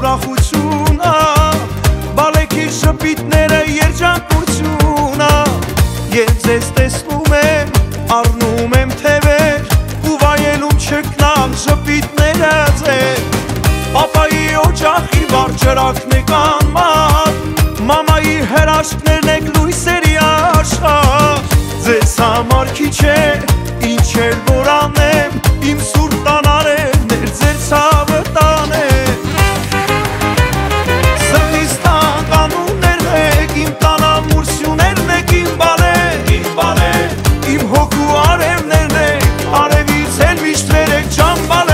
ուրախությունա, բալեքի շպիտները երջանկությունա, և ձեզ տեսնում եմ, առնում եմ թևեր, ու վայելում չկնամ շպիտները ձեր, պապայի օջախի վար ջրակն եք անմար, մամայի հրաշքներն եք լույսերի աշխար, ձեզ համար քիչ է, ինչ էլ որ անեմ, իմ սուրբ տանարերներ ձեր ցավը տանեմ, սրտիս տանք անուններն եք, իմ տանամուր սյուներն եք, իմ բալե, իմ հոգու արևներն եք, արևից էլ միշտ վեր եք ջամբալե,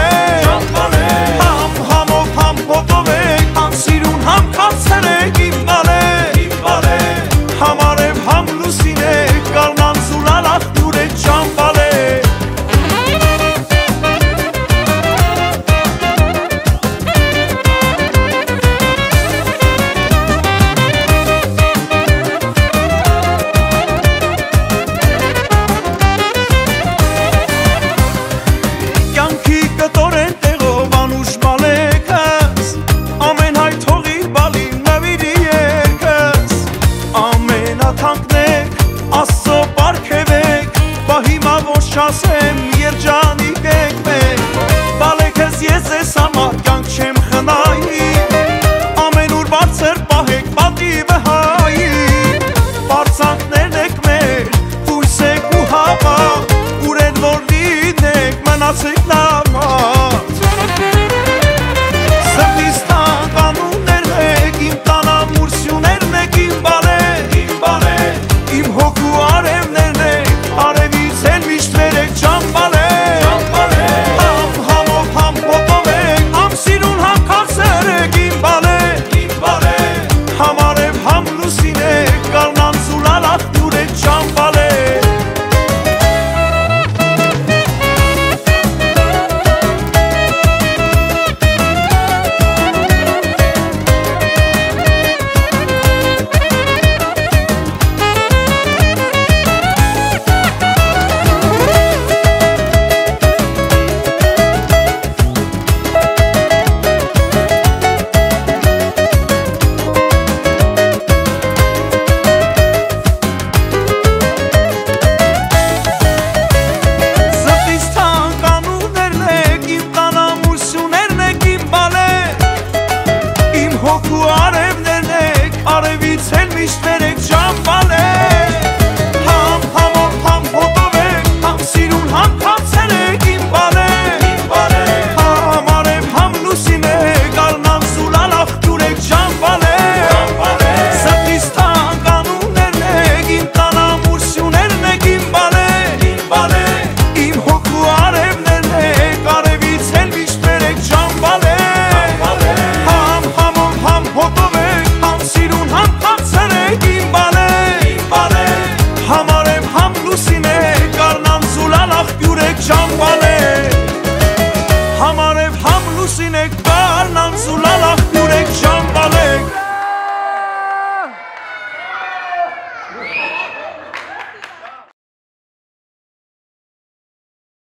համով համ հոտով եք, համ սիրուն համ կացել եք, իմ բալե, համ արև համ լուսին եք, կալնան զուլալ աղբյուր եք ջամբալե, կյանքի կտորեն տեղով անուշ մալեքս, ամեն հայ թողի բալին նվիրի երկս, ամենաթանկն եք, Աստծո պարգև եք, բա հիմա ոչ չասեմ, երջանիկ եք մեկ, բալեքս ես ես համար կյանք չեմ խնայի, ամենուր բարձր պահեք պատիվը հայի, պարծանքներն եք մեր, հույս եք ու հավա, ուր են որ լինեք, մնացեք նա